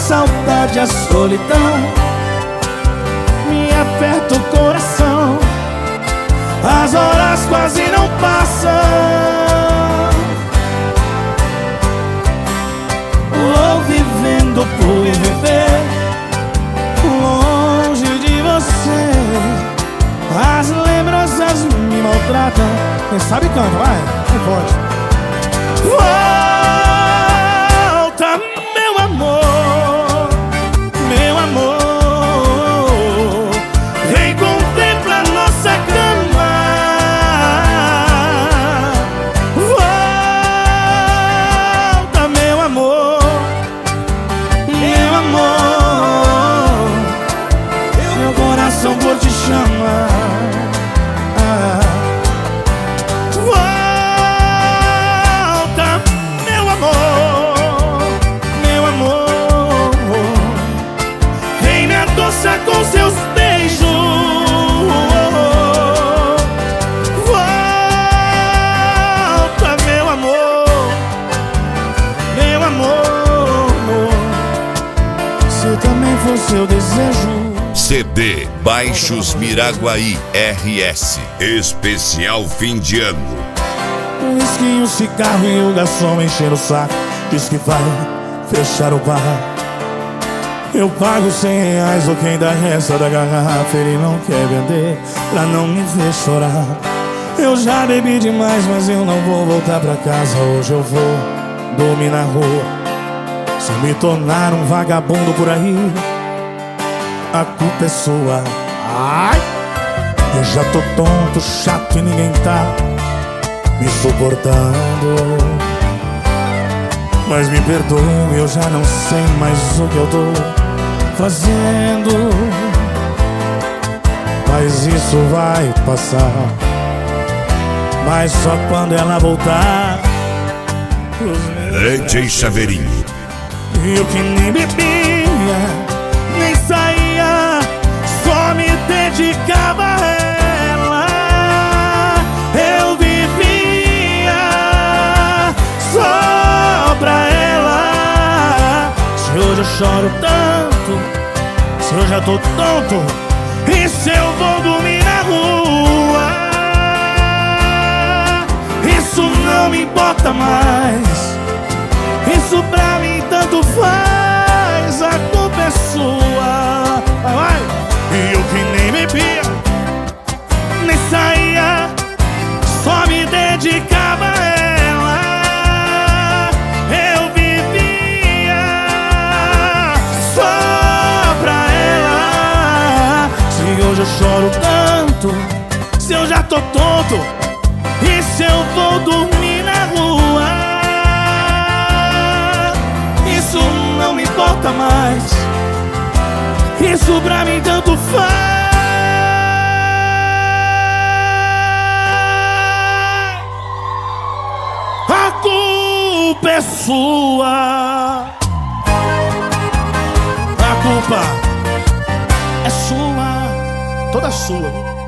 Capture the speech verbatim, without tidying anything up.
saudade, a solidão me aperta o coração. As horas quase não passam. Vou vivendo por viver longe de você. As lembranças me maltratam. Quem sabe canta, vai, não pode. Volta, meu amor, meu amor, vem contemplar nossa cama. Volta, meu amor, meu amor, meu coração por te chamar. Com seus beijos, volta, meu amor, meu amor. Se também for seu desejo. C D Baixos Miraguaí R S especial fim de ano. Um whisky, um cigarro e o garçom enchendo o saco. Diz que vai fechar o bar. Eu pago cem reais ou quem dá resta da garrafa. Ele não quer vender pra não me ver chorar. Eu já bebi demais, mas eu não vou voltar pra casa. Hoje eu vou dormir na rua. Se me tornar um vagabundo por aí, a culpa é sua. Ai! Eu já tô tonto, chato e ninguém tá me suportando. Mas me perdoe, eu já não sei mais o que eu tô fazendo. Mas isso vai passar. Mas só quando ela voltar. D J Chaveirinho. Eu que nem bebia, nem saía, só me dedicava a ela. Eu vivia só pra ela. Se hoje eu choro tanto, se eu já tô tonto, e se eu vou dormir na rua, isso não me importa mais. Isso pra mim tanto faz. A culpa é sua. Vai, vai. E eu que nem bebia, nem saía, só me dedicava a ela. Eu vivia só pra ela. Se hoje eu choro tanto, se eu já tô tonto, e se eu vou dormir na rua, isso não me importa mais. Isso pra mim tanto faz. A culpa é sua. A culpa é sua, toda sua.